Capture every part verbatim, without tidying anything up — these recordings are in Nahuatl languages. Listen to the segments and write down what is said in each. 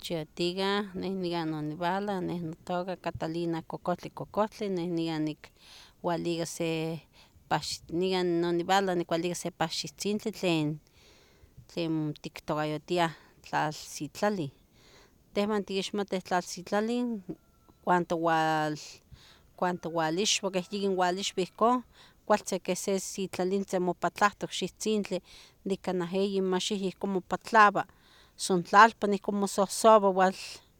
Chiatiga, neh nican nonivala, neh notoka Catalina Cocohtli Cocohtli, neh nican nicualica se pax nican nonivala nicualica se paxihtzintli tlen tlen tictocayotiah tlalsitlalih. Tehwan tixmateh tlalsitlalih cuanto ual cuanto ualixua keh yiquinualixueh ihcon cualtzin keh se sitlalintzin mopatlahtoc xihtsintli de canah eyi maxihi ihcon mopatlaua, sontlalpa ihcon mosohsoua ual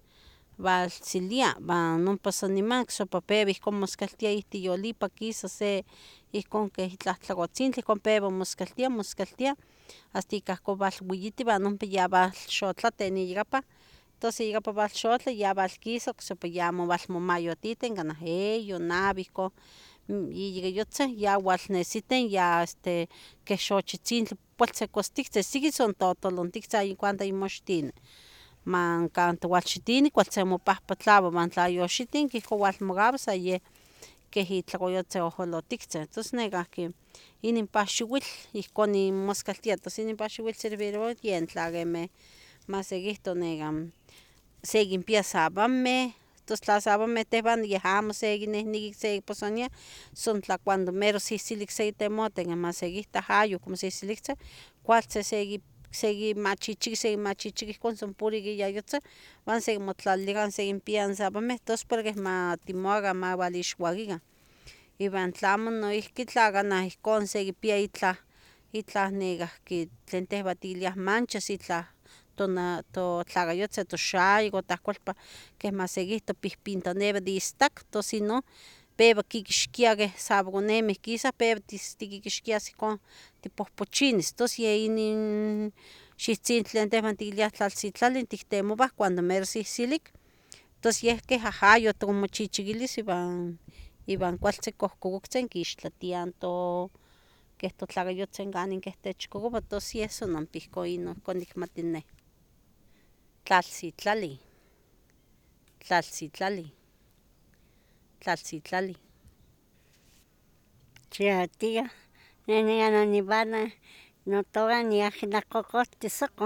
ualtzilia uan ompa san nimantic so ompa peua ihcon moscaltia ihtiyolipa quisa se ihcon keh tlahtlacotzintli ihcon peua moscaltia, moscaltia hasta ika ihcon ualuiyiti uan ompa ya ualxotlateh iyacapa, tos iyacapa ualxotla ya ualquisa ocsipa ya amo ualmomayotihten canah eyi o naui ihcon yiyicayotzin ya ualnesihten ya este keh xochitzintli pueltzin costictzin siqui son totolontictzin cuando ayimoxitini man canto ualxitini cualtzin mopahpatlaua uan tla yoxitin ihcon ualmocaua sa yeh keh itlacoyotzin oholotihtzin tos necahki inin paxiuitl ihcon nimoscaltia tos inin paxiuitl serviroua yen tla quemeh masequihto necan sequinpia savanmeh tos tla savanmeh tehwan yeh amo sequinehnequi sequiposania son tla cuando mero sihsilic sequitemohten masequita ayoc mosihsilictzin cualtzin segui seguimachichiqui seguimachichiqui ihcon son puro iyayotzin uan sequimotlalilican sequinpia in savanmeh tos para queh matimocacan maualixuaquican iuan tlamo noihqui tla canah ihcon sequipia itlah itlah necahqui tlen tehwan tiquiliah manchas itlah tona totlacayotzin toxayac o tahcolpa queh masequihto pihpintoneui de istac tos inon peua quiquixquia queh saboconemeh quisa peua tiquiquixquias ihcon tipohpochinis tos yeh inin xihtsintli tlen tehwan tiquiliah tlalsitlalih tictemouah cuando mero sihsilic tos yeh queh ahayoc tomochichiquilis iuan iuan cualtzin cohcococtzin quixtlatia to queh totlacayotzin canin queh techcocoua tos yeh son ompa ihcon inon ihcon nicmati neh. Tlalsitlalih, tlalsitlalih, tlalsitlalih. Chiatia neh nican nonivala notoka niahna Cocohtli Soco,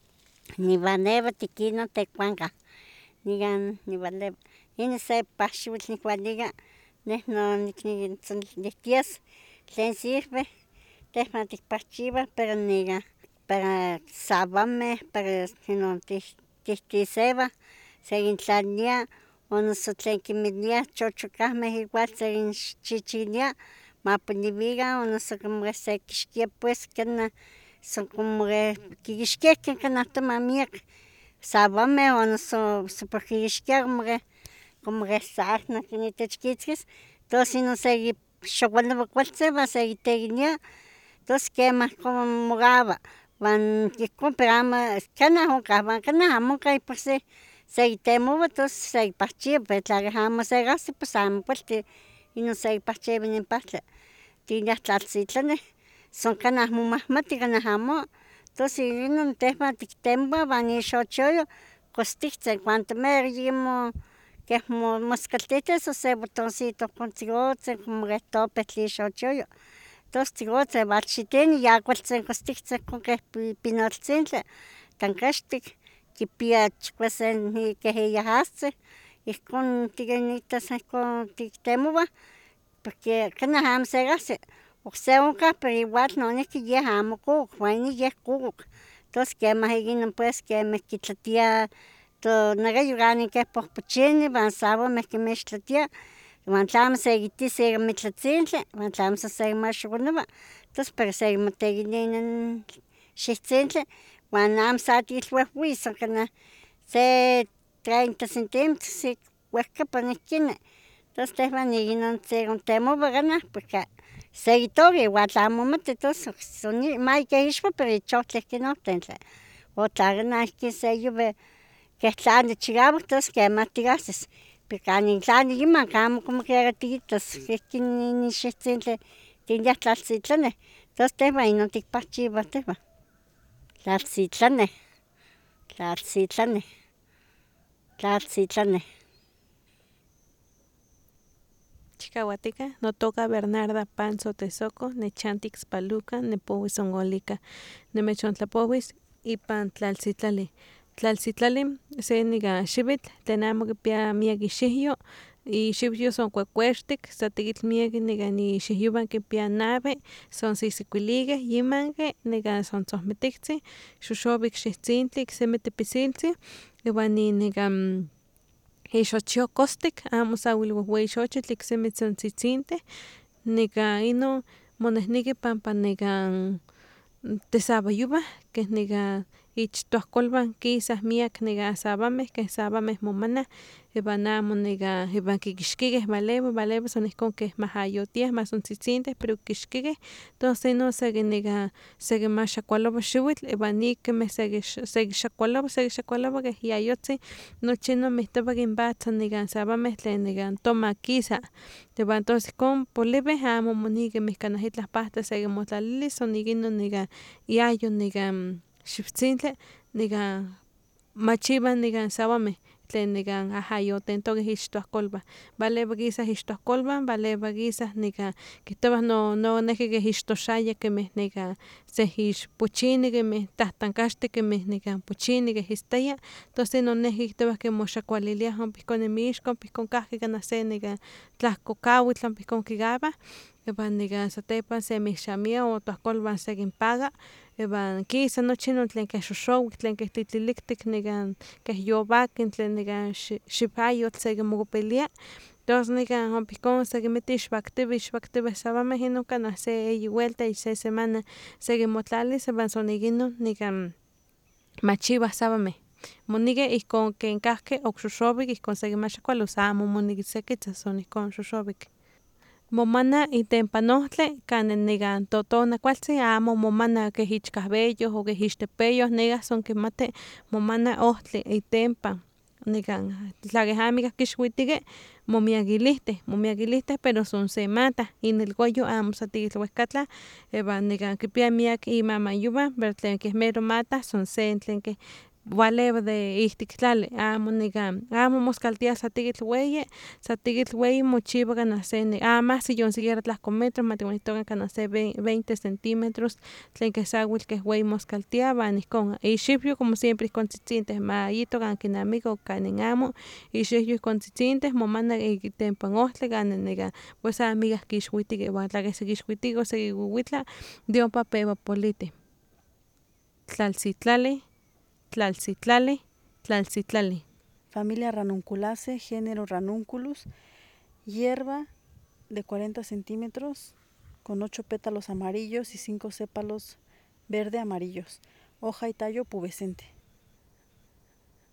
nivaleua tiquinon tecuancah nican nivaleua inin se paxiuitl nicualica neh no nicniquitzonihtias tlen sirve tehwan ticpahchiuah pero nican para savanmeh para inon tihtiseuah sequintlalilia o noso tlen quimiliah chochocahmeh igual sequinchichilia mapolivican o noso como sequixquia pues canah son como quiquixquiahqueh canah toman miac savanmeh o noso quiquixquia como queh como queh sarna itechquitzquis tos inon sequixohualoua cualtzin uan sequitequilia tos quemah ihcon mocaua uan ihcon pero amo canah oncah uan canah amo oncah por se sequitemoua tos sequipahchiua pero tla queh amo segahsi pos amo cualti inon sequipahchiua inin pahtli tiquiliah tlalsitlanih son canah momahmati canah amo tos inon tehwan tictemouah uan ixochioyoh costictzin cuanto mero yimo queh moscaltihtos so se botoncito ohcon tzigotzin como queh topetl ixochioyoh tos tzigotzin ualxitini ya cualtzin costictzin ohcon queh pinoltzintli cancahtic quipia chicuasen queh iyahahtzin ihcon tiquinitas ihcon tictemouah porque canah amo segahsi ocse oncah pero igual nonihqui yeh amo cucuc uan inin yeh cucuc tos quemah inon pues quemeh quitlatia tonecayo canin queh pohpochini uan savanmeh quimixtlatia uan tlamo sequitis ika mitlatzintli uan tlamo san sequimaxovoloua tos pero sequimotequilia inin xihtsintli uan amo sa tiluehjuis san canah se treinta centímetros uehcapa nihquini tos tehwan inon secontemoua canah porque sequitoca igual tlamo mati tos mayi queh ixpa pero ichohtli ihquin ohtentli o tla canah ihquin se yuvi queh tlali chicauac tos quemah tiahsis pero canin tlali yimac amo como quiera tiquitas ihquin inin xihtsintli tiquiliah tlalsitlanih tos tehwan inon ticpahchiuah tehwan tlalsitlanih, tlalsitlanih, tlalsitlanih. Chicauatica, notoca Bernarda Panzo Tezoco, nichanti Ixpaluca, nipouis oncolica. Nimechontlapohuis ipan tlalsitlalih. tlalcitlali se nika xiwitl tlen amo kipia miak ixihyo, ixihyo son kuekuextik, sa tekitl miek nikan ixihyowan kipia nawi, son sisikuilikeh, yimanki nika son tzohmitiktzin, xoxowik xiwtzintli, iksemi tepisiltzin, iwan nin nikan ixochyo kostik, amo sawil wehweyi xochitl, iksemi tzontzitzintih, nika inon monehneki panpa nikan tesawayowah keh nika ich toahkolwan kisah miak nika sawameh, keh sawameh momanah, iwan amo nika iwan kikixkikeh walewi, walewi son ihkon keh mahayotiah ma son tzitzintih pero kixkikeh, tos inon seki nika sekimaxakualowa xiwitl iwan ik kemeh sekix sekixakualowa, sekixakualowa keh yayotzin, nochi inon mihtowa kinpatza nikan sawameh tlen nikan tomak kisa, iwan tos ihkon poliwih amo moni kemih kanah itlah pahtli sekimotlalilis son ik inon nika iayo nikan xiwtzintli nika machiwah nikan sawameh tlen nikan ahayotentokeh ich toahkolwan, walewi kisah ich toahkolwan, walewi kisah nika kihtowah no noneki keh ich toxaya kemih nika seh ix pochini kemih tahtankaxtik kemih nika pochini keh istawa, tos inon neh kihtowah ke moxakualiliah ompa ihkon inmixko, ompa ihkon kahki kanah se nika tlahkokawitl ompa ihkon kikawah, iwan nika satepan semihxamia o toahkolwan sekinpaka, iwan kisa nochi inon tlen keh xoxowik, tlen keh titliliktik nikan keh yowakin tlen nikan xi xiwayotl sekimokopilia, tos nikan ompa ihkon sekinmiti ixwaktiwih, ixwaktiwih sawameh inon kanah se eyi welta ich se semana sekimotlalis iwan son ik inon nikan machiwah sawameh, moniki ihkon ken kahki ok xoxowik ihkon sekimaxakualos, amo moneki sekitzas son ihkon xoxowik. Momana itempan ohtli kanin nikan totona kualtzin amo momana keh ich kahweyoh o keh ich tepeyoh, nekah son kimati momana ohtli itempan, nikan tla keh amo ikah kixwitiki momiakilihtih, momiakilihtih pero son se mata, inilwiyo amo sa tikitl wehkatlah, iwan nikan kipia miak imamayowah pero tlen keh mero mata son se tlen keh walewi de ihtik tlali, amo nikan amo moskaltia sa tikitl weyi, sa tikitl weyi mochiwa kanah se ni amo ahsi yon siquiera tlahko metro matikonihtoka kanah se veinte centimetros tlen keh sawil keh weyi moskaltia wan ihkon ixiwyo como siempre ihkon tzitzintih ma yeto kan kinamiki o kanin amo, ixiwyo ihkon tzitzintih momana ik itempan ohtli kanin nikan pues amo ikah kixwitiki, iwan tla keh sekixwitiki o sekiwiwitla de ompa pewa politih. Tlalcitlali, tlalcitlali, tlalcitlali. Familia Ranunculaceae, género Ranunculus, hierba de cuarenta centímetros, con ocho pétalos amarillos y cinco sépalos verde amarillos, hoja y tallo pubescente.